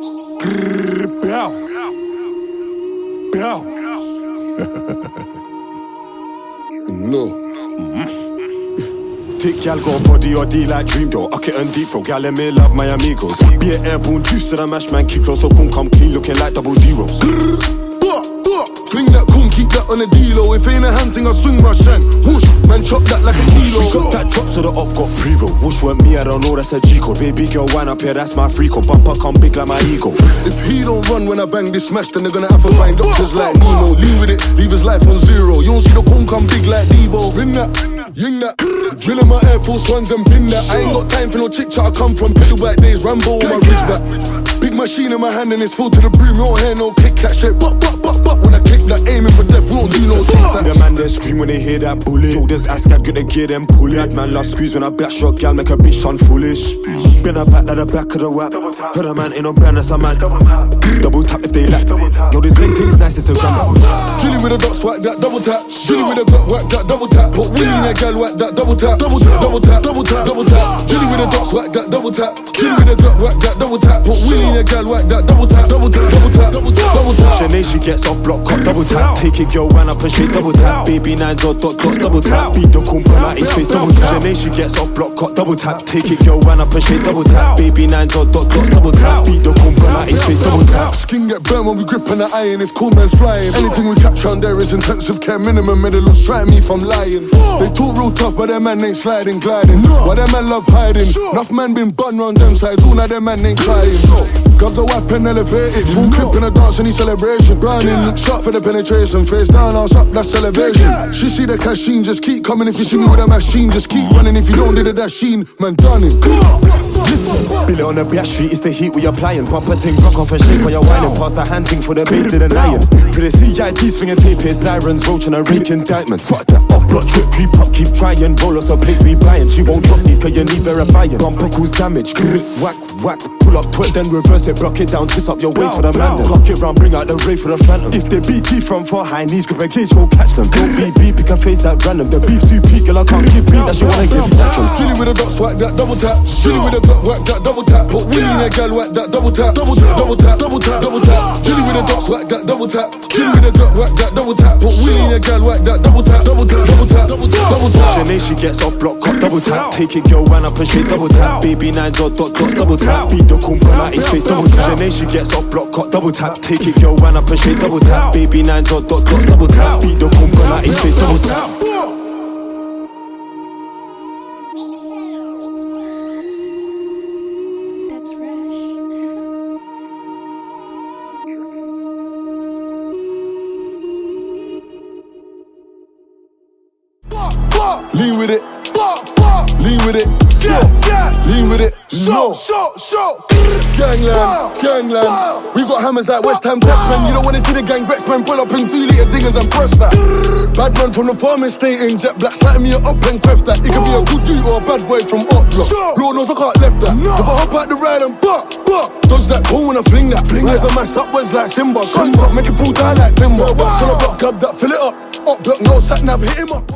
Bow. Bow. No. Thick gal got a body or D like Dream Doll. Uck it and deep throw, gal and me love my amigos. Be an airborne juice to the mash man, keep close so come clean, looking like double D rolls. Fling that coon, keep that on the D-Lo. If ain't a hand thing, I swing my shank. Whoosh, man chop that like a kilo. Got that drop so the up got pre-roll. Whoosh weren't me, I don't know, that's a G-code. Baby girl wine up here, that's my free code. Bumper come big like my ego. If he don't run when I bang this smash, then they're gonna have to find doctors like Nemo. Lean with it, leave his life on zero. You don't see the coon come big like Debo. Spin that, ying that, drilling my Air Force Ones and pin that. I ain't got time for no chit-chat, I come from Piddleback days, Rambo on my ridgeback. Big machine in my hand and it's full to the brim. You don't hear no click, that straight but when I kick that, aiming for death, we don't do no tic-tac. The man they scream when they hear that bullet. Shoulders Ascad, get the gear then pull it. Man love squeeze when I back shot, gal make a bitch sound foolish. Been a back like the back of the whap. Heard a man ain't no brand, that's a man. Double tap if they lack. Yo, this thing's nice, it's the gram. Chilly with a dot, swipe that, double tap. Chilly with a Glock, whack that, double tap. Put Willie in that gal, whack that, double tap. Double tap, double tap, double tap, double tap. Chilly with a dot, swipe that, double tap. Chilly with a Glock, whack that, double tap. Put Willie in that gal, whack that, double tap, double tap, double tap, double tap, double tap. Sinead, she gets off block, cut double tap. Take it, girl, wind up and straight double tap. Baby nines or dot clocks, double tap. Beat the kumpa like his face, double tap. Sinead, she gets off block, cut double tap. Take it, girl, wind up and straight double tap. Baby nines or dot clocks, double tap. Beat the kumpa like his face, double tap. Skin get burnt when we grip on the iron, it's cool man's flying. Anything we capture on there is intensive care minimum. Medalist try me if I'm lying. They talk real tough, but their man ain't sliding, gliding. Why their man love hiding? Enough man been bun round them sides, all now their man ain't crying. Grab the weapon, elevate it. Full clip in a dance, any celebration. Browning, look sharp for the penetration. Face down, ass up, that's celebration. She see the cashin, just keep coming. If you see me with a machine, just keep running. If you don't do the dasheen, man done it. Bill it on the back street, it's the heat we applying. Bumper ting, rock off and shake while you're whining. Past the hand thing for the base to the lion. For the CIDs, finger tape, it's sirens, roach and a rake indictment. Fuck that up, block, trip, creep up, keep trying. Roll us a place we buying. She won't drop these cause you need verifying. Bumper cause damage, whack, whack. Pull up, put then reverse it, block it down, twist up your waist for the man. Cock it round, bring out the ray for the phantom. If they BT from far high knees, grip a gauge, won't catch them. Don't beat, pick a face at random. The beef's too peak, girl, I can't give beat, that she wanna give tantrums. Chilly with a dot, swipe that, double tap. Chilly with a Glock, whack that, double tap. Put Willie in that gal, whack that, double tap. Double tap, double tap, double tap, double tap. Chilly with a dot, swipe that, double tap. Chilly with a Glock, whack that, double tap. Put Willie in that gal, whack that, double tap. Double tap, double tap, double tap, double tap. Sinead, she gets off block, cut double tap. Take it, girl, wind up and shake double tap. Baby nines or dot clocks, double tap. Beat the kumpa like his face, double tap. Sinead, she gets off block, cut double tap. Take it, girl, wind up and shake double tap. Baby nines or dot clocks, double tap. Beat the kumpa like his face, double tap. Lean with it, lean with it, lean with it, no. Gangland, we got hammers like West Ham Texmen. You don't wanna see the gang vex, man. Pull up in 2-litre dingers and press that. Bad man from the farming state in jet black, sighting me up and quef that. It can be a good dude or a bad boy from up block. Lord knows I can't left that. If I hop out the ride and dodge that pole when I fling that. Rise a mass upwards like Simba. Guns up, make it fall down like timber. Box on the block, grab that, fill it up. Up block, no sat nav, hit him up.